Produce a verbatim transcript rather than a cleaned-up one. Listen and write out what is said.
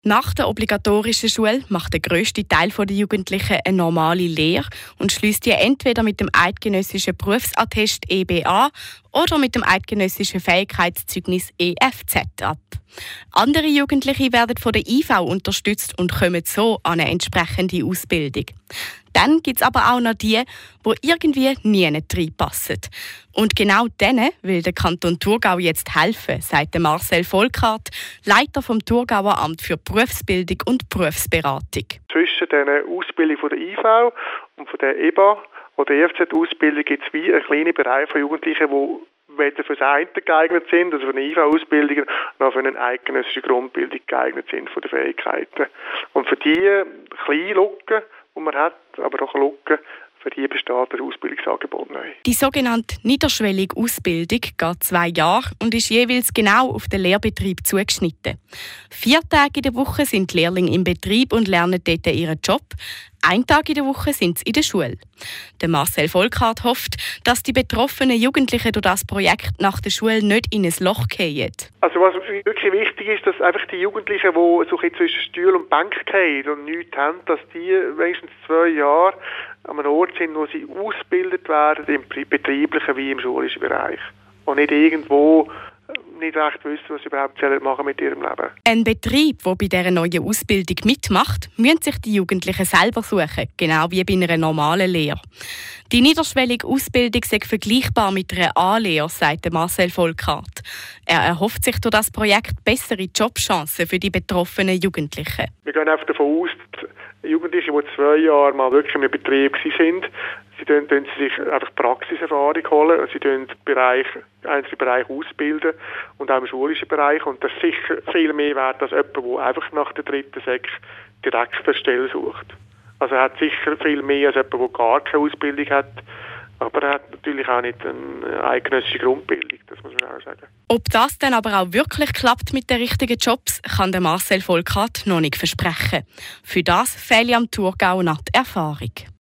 Nach der obligatorischen Schule macht der grösste Teil der Jugendlichen eine normale Lehre und schließt die entweder mit dem eidgenössischen Berufsattest E B A oder mit dem eidgenössischen Fähigkeitszeugnis E F Z ab. Andere Jugendliche werden von der I V unterstützt und kommen so an eine entsprechende Ausbildung. Dann gibt es aber auch noch die, die irgendwie nie reinpassen. Und genau denen will der Kanton Thurgau jetzt helfen, sagt Marcel Volkart, Leiter vom Thurgauer Amt für Berufsbildung und Berufsberatung. Zwischen der Ausbildung von der I V und von der E B A oder E F Z-Ausbildung gibt es wie einen kleinen Bereich von Jugendlichen, die weder für das eine geeignet sind, also für eine I V-Ausbildung, noch für eine eidgenössische Grundbildung geeignet sind von den Fähigkeiten. Und für diese kleinen Lücken, die man hat, aber auch Lücken, für die besteht das Ausbildungsangebot neu. Die sogenannte niederschwellige Ausbildung geht zwei Jahre und ist jeweils genau auf den Lehrbetrieb zugeschnitten. Vier Tage in der Woche sind die Lehrlinge im Betrieb und lernen dort ihren Job. Ein Tag in der Woche sind sie in der Schule. Der Marcel Volkart hofft, dass die betroffenen Jugendlichen durch das Projekt nach der Schule nicht in ein Loch fallen. Also was wirklich wichtig ist, dass einfach die Jugendlichen, die so zwischen Stuhl und Bank fallen und nichts haben, dass die wenigstens zwei Jahre an einem Ort sind, wo sie ausgebildet werden, im betrieblichen wie im schulischen Bereich. Und nicht irgendwo nicht recht wissen, was sie überhaupt machen mit ihrem Leben. Ein Betrieb, der bei dieser neuen Ausbildung mitmacht, müssen sich die Jugendlichen selber suchen, genau wie bei einer normalen Lehre. Die niederschwellige Ausbildung sei vergleichbar mit einer A-Lehre, sagt Marcel Volkart. Er erhofft sich durch das Projekt bessere Jobchancen für die betroffenen Jugendlichen. Wir gehen einfach davon aus, dass Jugendliche, die zwei Jahre mal wirklich im Betrieb waren, sie können, können sie sich einfach Praxiserfahrung holen, sie können Bereich, einzelne Bereiche ausbilden und auch im schulischen Bereich. Und das ist sicher viel mehr wert als jemand, der einfach nach der dritten Sek direkt eine Stelle sucht. Also er hat sicher viel mehr als jemand, der gar keine Ausbildung hat. Aber er hat natürlich auch nicht eine eidgenössische Grundbildung, das muss man auch sagen. Ob das dann aber auch wirklich klappt mit den richtigen Jobs, kann der Marcel Volkart noch nicht versprechen. Für das fehle am Thurgau noch die Erfahrung.